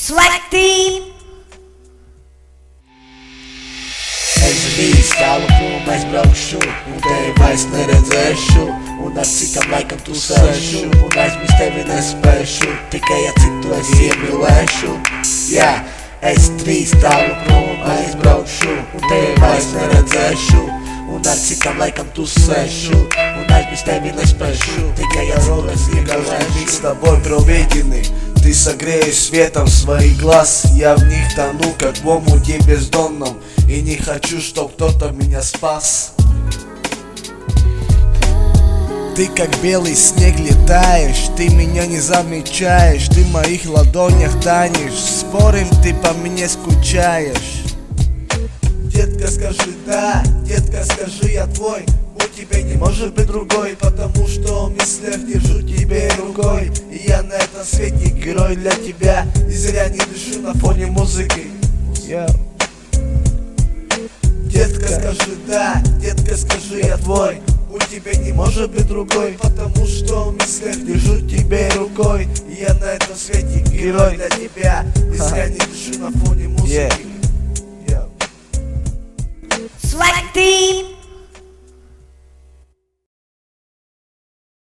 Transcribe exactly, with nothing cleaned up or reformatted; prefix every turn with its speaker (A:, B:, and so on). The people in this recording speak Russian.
A: Swag Team.
B: Es bijis tālu prom aizbraukšu, un tevi vairs neredzēšu, un ar citam laikam tu sēšu, un aizmirst tevi nespēšu, tikai ja citu es iemīlēšu. Jā, es drīz tālu prom aizbraukšu, un tevi vairs neredzēšu, un ar citam laikam tu sēšu, un aizmirst теvi nespēšu, tikai ja citu es iemīlēšu.
C: С тобой проведены, ты согреешь светом свои глаз. Я в них тону, как в омуте бездонном, и не хочу, чтоб кто-то меня спас. Ты как белый снег летаешь, ты меня не замечаешь, ты в моих ладонях танешь, спорим, ты по мне скучаешь. Детка, скажи да, детка, скажи я твой. У тебя не может быть другой, потому что в мыслях держу тебе рукой. И я на этом свете герой для тебя, и зря не дышу на фоне музыки. Yo. Детка, скажи да, детка, скажи я твой. У тебя не может быть другой, потому что в мыслях держу тебе рукой. И я на этом свете герой для тебя, и зря не дышу на фоне